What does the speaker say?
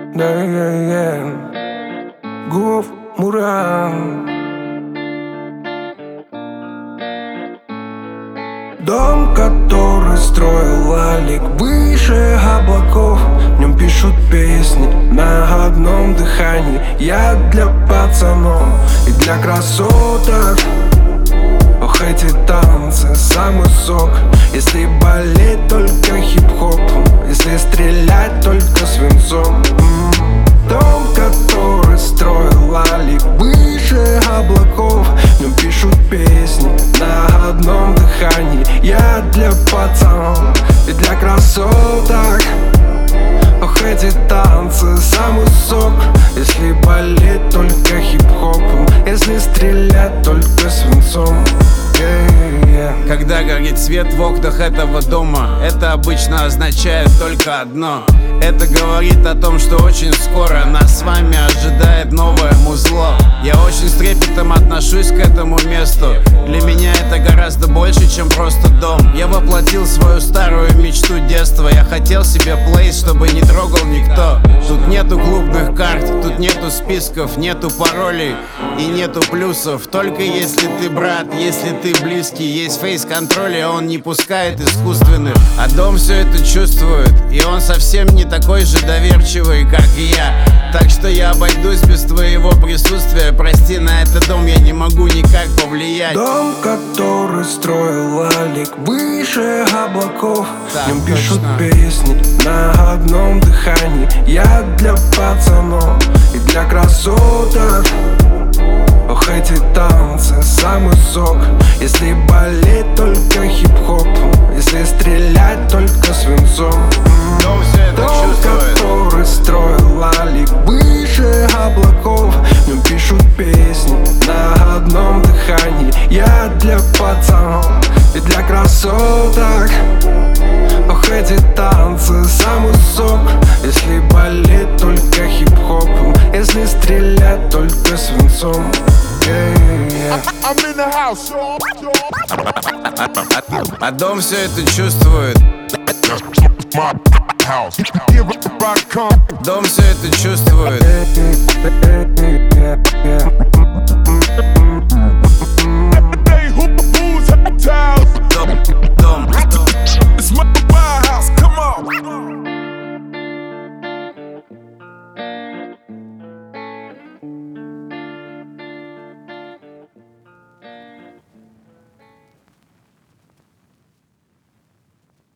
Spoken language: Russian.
Гуф Муран. Дом, который строил Алик выше облаков. В нем пишут песни на одном дыхании. Я для пацанов и для красоток. Ох, эти танцы, самый сок. Если болеть только хип-хопом, если стрелять только свинцом. Дом, который строил Алик выше облаков. В нем пишут песни на одном дыхании. Я для пацанов и для красоток. Ох, эти танцы, самый сок. Если болеть только хип-хопом, если стрелять только свинцом. Когда горит свет в окнах этого дома, это обычно означает только одно. Это говорит о том, что очень скоро нас с вами ожидает новое музло. Я очень с трепетом отношусь к этому месту. Для меня это гораздо больше, чем просто дом. Я воплотил свою старую мечту детства. Я хотел себе плейс, чтобы не трогал никто. Тут нету клубных карт, тут нету списков, нету паролей и нету плюсов. Только если ты брат, если ты близкий, есть фейс-контроль, и он не пускает искусственных. А дом все это чувствует, и он совсем не такой же доверчивый, как и я. Так что я обойдусь без твоего присутствия. Прости, на этот дом я не могу никак повлиять. Дом, который строил Алик выше облаков. В нем пишут песни на одном дыхании. Я для пацанов и для красоток. Ох, эти танцы, самый сок. Если болеть только хип-хопом, если стрелять только свинцом. Дом все это чувствует. Который строил Алик выше облаков. В нем пишут песни на одном дыхании. Я для пацанов и для красоток. Ох, эти танцы, самый сок. Если болеть только хип-хопом, если стрелять только свинцом. А дом все это чувствует. Дом все это чувствует.